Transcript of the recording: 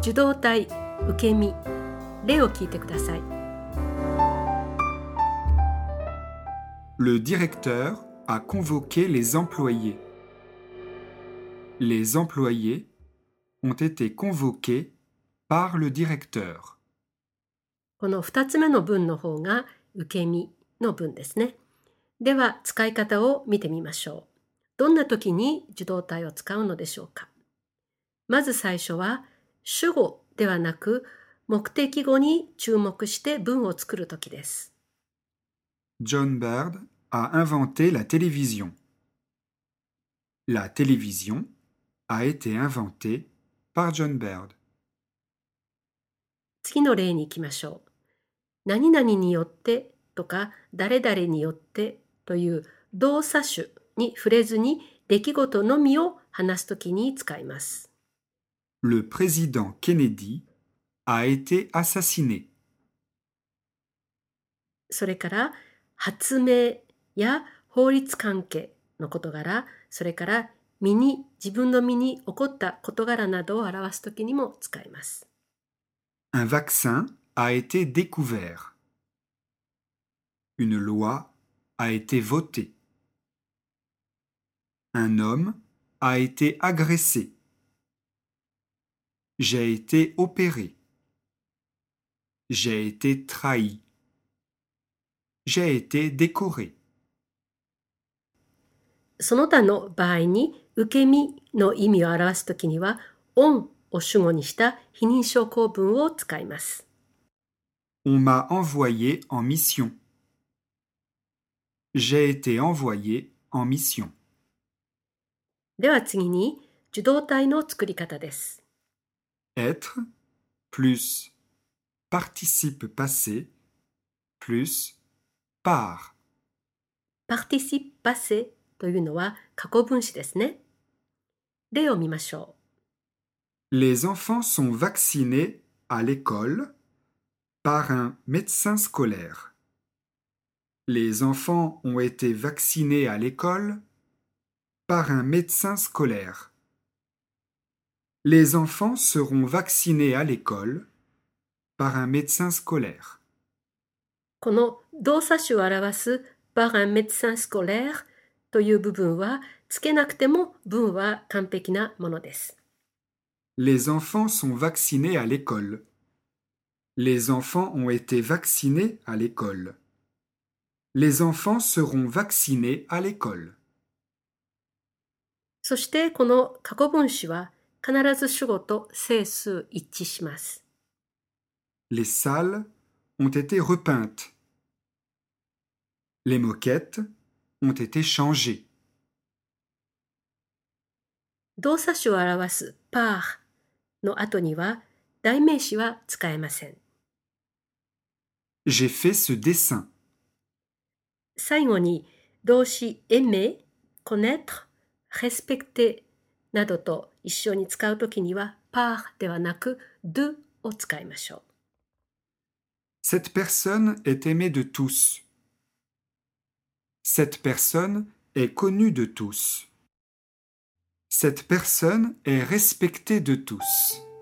受動体、受け身。例を聞いてください。 Le directeur a convoqué les employés. Les employés ont été convoqués par le directeur. この2つ目の文の方が受け身の文ですね。では使い方を見てみましょう。どんな時に受動体を使うのでしょうか。まず最初は主語ではなく目的語に注目して文を作る時です。 John Baird a inventé la télévision. La télévision a été inventée par John Baird. 次の例に行きましょう。何々によってとか誰々によってという動作主に触れずに出来事のみを話すときに使います。 Le président Kennedy a été assassiné. それから発明や法律関係の事柄、それから自分の身に起こった事柄などを表すときにも使います。 Un vaccin a été découvert. Une loi a été votée. Un homme a été agressé. J'ai été opéré. J'ai été trahi. J'ai été décoré. その他の場合に受け身の意味を表すときには on を主語にした非認証構文を使います。 On m'a envoyé en mission. J'ai été envoyé en mission. では次に受動体の作り方です。 Être plus participe passé plus par. participe passé というのは過去分詞ですね。例を見ましょう。 Les enfants sont vaccinés à l'école par un médecin scolaire. Les enfants ont été vaccinés à l'école par un médecin scolaire. Les enfants seront vaccinés à l'école par un médecin scolaire. この動作詞を表す par un médecin scolaire という部分はつけなくても文は完璧なものです。 Les enfants sont vaccinés à l'école. Les enfants ont été vaccinés à l'école. Les enfants seront vaccinés à l'école. そしてこの過去分詞は必ず主語と整数一致します。 Les salles ont été repeintes. Les moquettes ont été changées. 動作詞を表す par の後には代名詞は使えません。 J'ai fait ce dessin. 最後に動詞 aimer、connaître、respecter などと一緒に使うときには par ではなく de を使いましょう。 Cette personne est aimée de tous. Cette personne est connue de tous. Cette personne est respectée de tous.